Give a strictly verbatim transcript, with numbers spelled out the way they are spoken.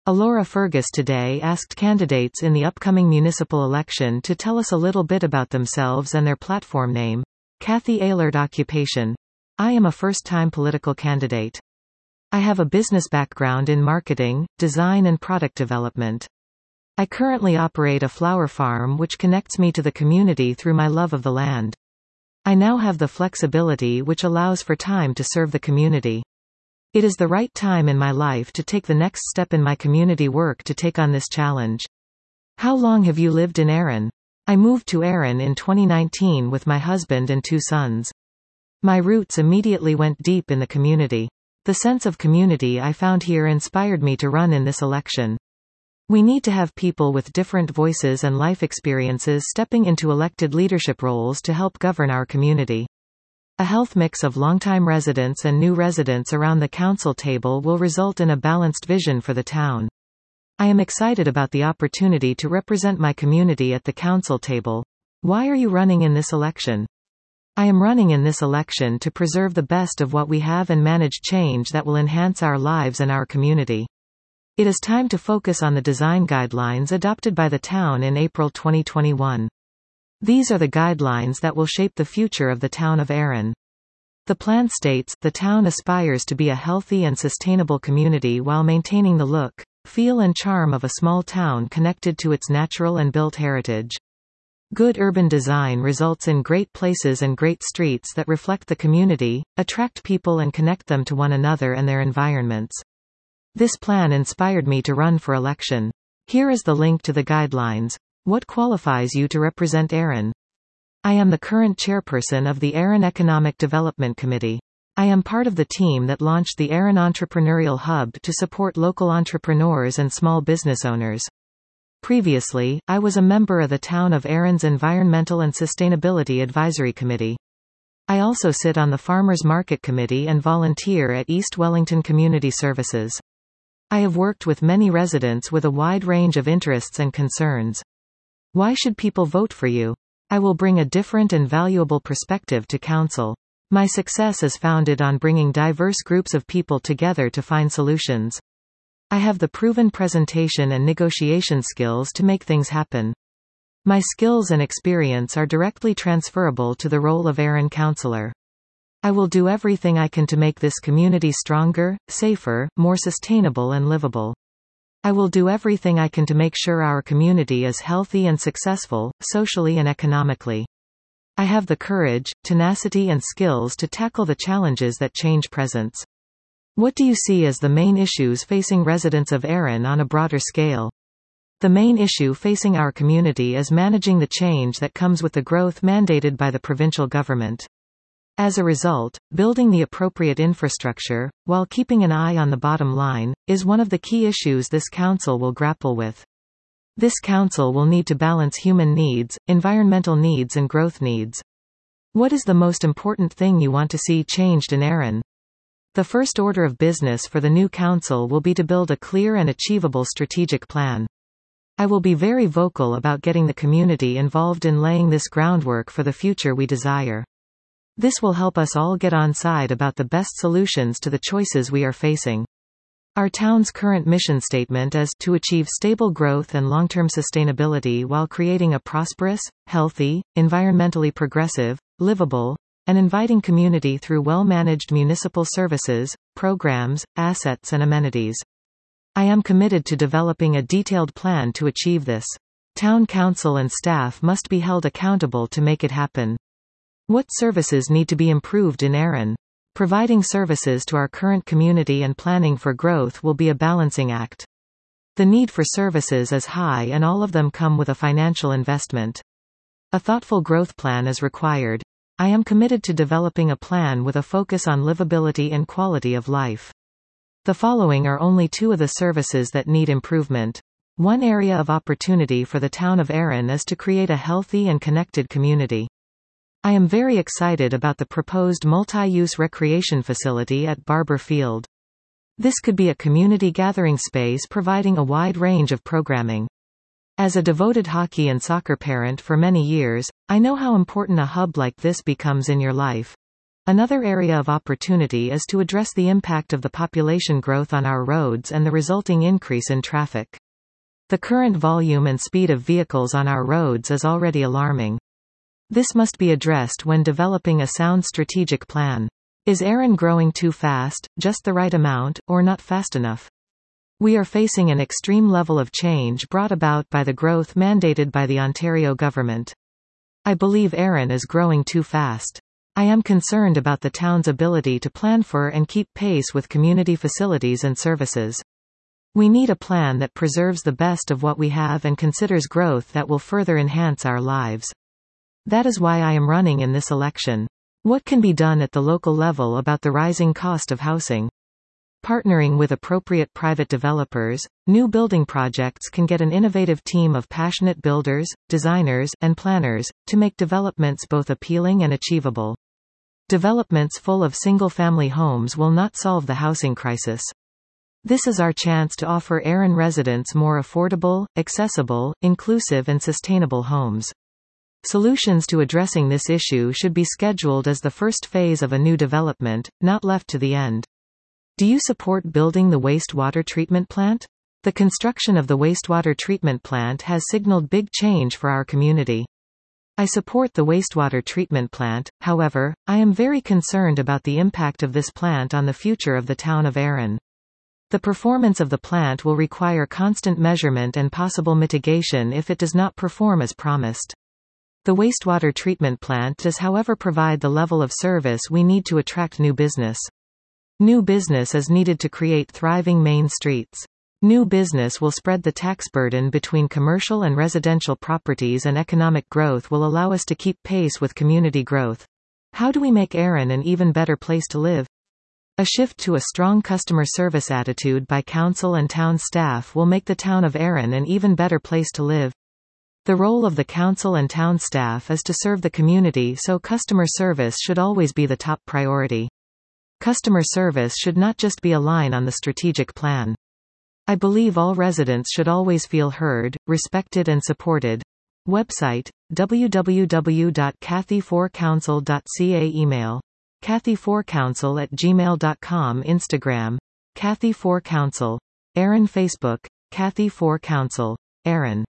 Alora Fergus today asked candidates in the upcoming municipal election to tell us a little bit about themselves and their platform name. Kathy Aylard. Occupation: I am a first-time political candidate. I have a business background in marketing, design and product development. I currently operate a flower farm which connects me to the community through my love of the land. I now have the flexibility which allows for time to serve the community. It is the right time in my life to take the next step in my community work to take on this challenge. How long have you lived in Erin? I moved to Erin in twenty nineteen with my husband and two sons. My roots immediately went deep in the community. The sense of community I found here inspired me to run in this election. We need to have people with different voices and life experiences stepping into elected leadership roles to help govern our community. A healthy mix of longtime residents and new residents around the council table will result in a balanced vision for the town. I am excited about the opportunity to represent my community at the council table. Why are you running in this election? I am running in this election to preserve the best of what we have and manage change that will enhance our lives and our community. It is time to focus on the design guidelines adopted by the town in April twenty twenty-one. These are the guidelines that will shape the future of the town of Erin. The plan states, the town aspires to be a healthy and sustainable community while maintaining the look, feel and charm of a small town connected to its natural and built heritage. Good urban design results in great places and great streets that reflect the community, attract people and connect them to one another and their environments. This plan inspired me to run for election. Here is the link to the guidelines. What qualifies you to represent Erin? I am the current chairperson of the Erin Economic Development Committee. I am part of the team that launched the Erin Entrepreneurial Hub to support local entrepreneurs and small business owners. Previously, I was a member of the Town of Erin's Environmental and Sustainability Advisory Committee. I also sit on the Farmers Market Committee and volunteer at East Wellington Community Services. I have worked with many residents with a wide range of interests and concerns. Why should people vote for you? I will bring a different and valuable perspective to council. My success is founded on bringing diverse groups of people together to find solutions. I have the proven presentation and negotiation skills to make things happen. My skills and experience are directly transferable to the role of Erin Councillor. I will do everything I can to make this community stronger, safer, more sustainable and livable. I will do everything I can to make sure our community is healthy and successful, socially and economically. I have the courage, tenacity and skills to tackle the challenges that change presents. What do you see as the main issues facing residents of Erin on a broader scale? The main issue facing our community is managing the change that comes with the growth mandated by the provincial government. As a result, building the appropriate infrastructure, while keeping an eye on the bottom line, is one of the key issues this council will grapple with. This council will need to balance human needs, environmental needs and growth needs. What is the most important thing you want to see changed in Erin? The first order of business for the new council will be to build a clear and achievable strategic plan. I will be very vocal about getting the community involved in laying this groundwork for the future we desire. This will help us all get on side about the best solutions to the choices we are facing. Our town's current mission statement is to achieve stable growth and long-term sustainability while creating a prosperous, healthy, environmentally progressive, livable, and inviting community through well-managed municipal services, programs, assets and amenities. I am committed to developing a detailed plan to achieve this. Town council and staff must be held accountable to make it happen. What services need to be improved in Erin? Providing services to our current community and planning for growth will be a balancing act. The need for services is high and all of them come with a financial investment. A thoughtful growth plan is required. I am committed to developing a plan with a focus on livability and quality of life. The following are only two of the services that need improvement. One area of opportunity for the town of Erin is to create a healthy and connected community. I am very excited about the proposed multi-use recreation facility at Barber Field. This could be a community gathering space providing a wide range of programming. As a devoted hockey and soccer parent for many years, I know how important a hub like this becomes in your life. Another area of opportunity is to address the impact of the population growth on our roads and the resulting increase in traffic. The current volume and speed of vehicles on our roads is already alarming. This must be addressed when developing a sound strategic plan. Is Erin growing too fast, just the right amount, or not fast enough? We are facing an extreme level of change brought about by the growth mandated by the Ontario government. I believe Erin is growing too fast. I am concerned about the town's ability to plan for and keep pace with community facilities and services. We need a plan that preserves the best of what we have and considers growth that will further enhance our lives. That is why I am running in this election. What can be done at the local level about the rising cost of housing? Partnering with appropriate private developers, new building projects can get an innovative team of passionate builders, designers, and planners, to make developments both appealing and achievable. Developments full of single-family homes will not solve the housing crisis. This is our chance to offer Erin residents more affordable, accessible, inclusive and sustainable homes. Solutions to addressing this issue should be scheduled as the first phase of a new development, not left to the end. Do you support building the wastewater treatment plant? The construction of the wastewater treatment plant has signaled big change for our community. I support the wastewater treatment plant, however, I am very concerned about the impact of this plant on the future of the town of Erin. The performance of the plant will require constant measurement and possible mitigation if it does not perform as promised. The wastewater treatment plant does, however, provide the level of service we need to attract new business. New business is needed to create thriving main streets. New business will spread the tax burden between commercial and residential properties, and economic growth will allow us to keep pace with community growth. How do we make Erin an even better place to live? A shift to a strong customer service attitude by council and town staff will make the town of Erin an even better place to live. The role of the council and town staff is to serve the community, so customer service should always be the top priority. Customer service should not just be a line on the strategic plan. I believe all residents should always feel heard, respected and supported. Website, w w w dot cathy four council dot c a. Email, cathy four council at gmail dot com. Instagram, cathy four council. Erin. Facebook, cathy four council. Erin.